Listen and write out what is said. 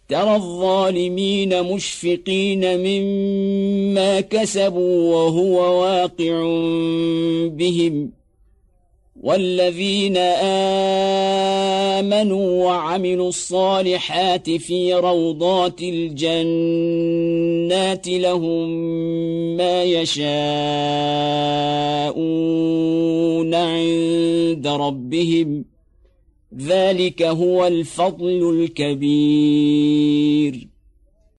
ترى الظالمين مشفقين مما كسبوا وهو واقع بهم والذين آمنوا وعملوا الصالحات في روضات الجنات لهم ما يشاءون عند ربهم ذلك هو الفضل الكبير.